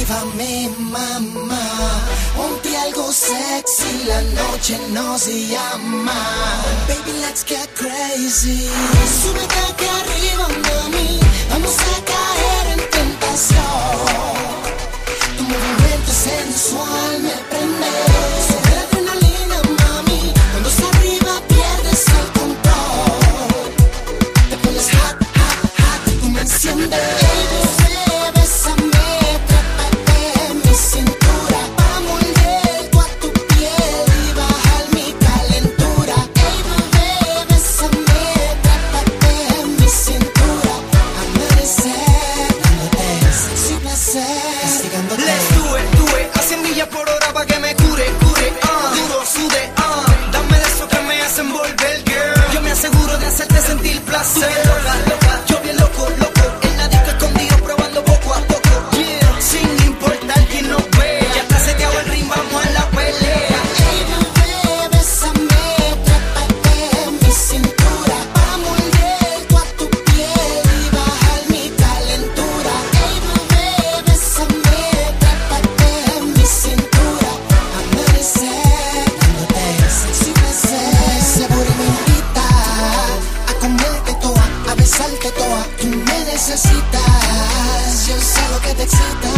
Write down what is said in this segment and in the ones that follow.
Motívame, mamá, ponte algo sexy, la noche nos llama. Baby, let's get crazy. Súbete aquí arriba, mami, vamos a caer en tentación. Tu movimiento sensual me prende. Sube la adrenalina, mami, cuando está arriba pierdes el control. Te pones hot, hot, hot, tú me enciendes. Let's do it, a 100 millas por hora pa' que me cure, duro, sude, dame de eso que me hace envolver, girl. Yo me aseguro de hacerte sentir placer. Loca, loca, yo bien loco, loco, en la disco escondido probando poco a poco, yeah. Sin importar quién nos vea, ya está seteado el ring, vamos a la pelea. Hey, bebé, bésame, trépate en mi cintura, pa' morder tú a tu piel y bajar mi calentura. Hey, bebé, bésame, trépate en mi cintura, amanecer dándote sexy placer. Ese booty me invita a comerte toda, a besarte toda. Tú me necesitas, yo sé lo que te excita,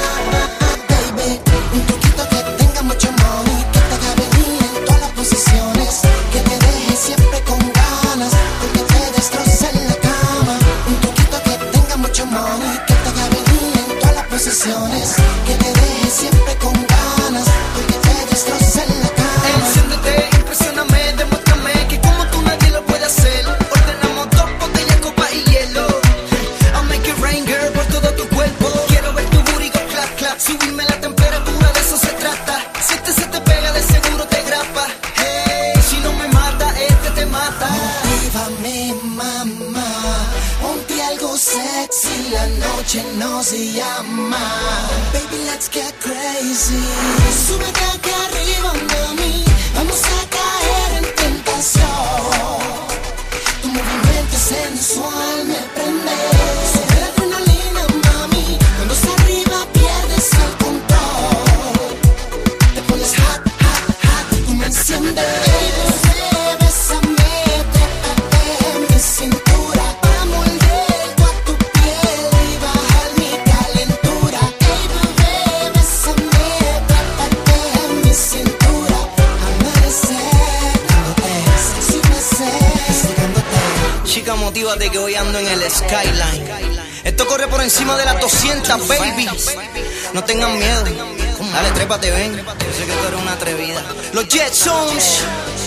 baby. Un truquito que tenga mucho money, que te haga venir en todas las posiciones, que te deje siempre con ganas, porque te destroce en la cama. Un truquito que tenga mucho money, que te haga venir en todas las posiciones, que te deje siempre con ganas, porque te destroce en la cama. Enciéndete, impresióname, demuéstrame que como tú nadie lo puede hacer. Ordenamos 2 botellas, copa y hielo. I'll make it rain, girl, por todo tu cuerpo. Quiero ver tu booty go clap, clap. Subirme la temperatura, de eso se trata. Si este se te pega, de seguro te grapa. Hey, si no me mata, este te mata. Motívame, mamá, ponte algo sexy, la noche nos llama. Baby, let's get crazy. Súbete aquí arriba, mami, vamos a caer en tentación. Tu movimiento sensual me prende. Sube la adrenalina, mami, cuando está arriba pierdes el control. Te pones hot, hot, hot, tú me enciendes. Hey, bebé, bésame, trépate en mi cintura, pa' morder tú a tu piel y bajar mi calentura. Hey, bebé, bésame, trépate en mi cintura, amanecer dándote sexy placer, castigándote. Chica, motívate que hoy ando en el Skyline. Esto corre por encima de las 200, baby. No tengan miedo. Dale, trépate, ven. Yo sé que tú eres una atrevida. Los Jetsons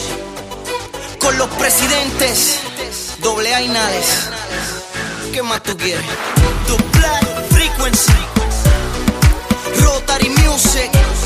con los presidentes AA y Nales. ¿Qué más tú quieres? The Black Frequency, Rotary Music.